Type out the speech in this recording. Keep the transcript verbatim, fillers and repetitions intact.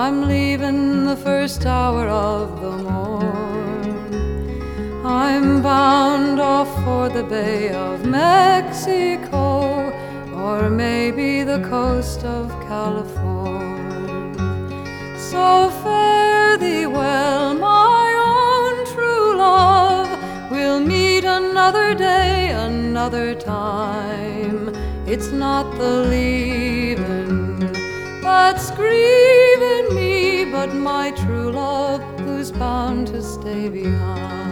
I'm leaving the first hour of the morn. I'm bound off for the Bay of Mexico, or maybe the coast of California. So fare thee well, my own true love. We'll meet another day, another time. It's not the leaving that's grieving me, but my true love who's bound to stay behind.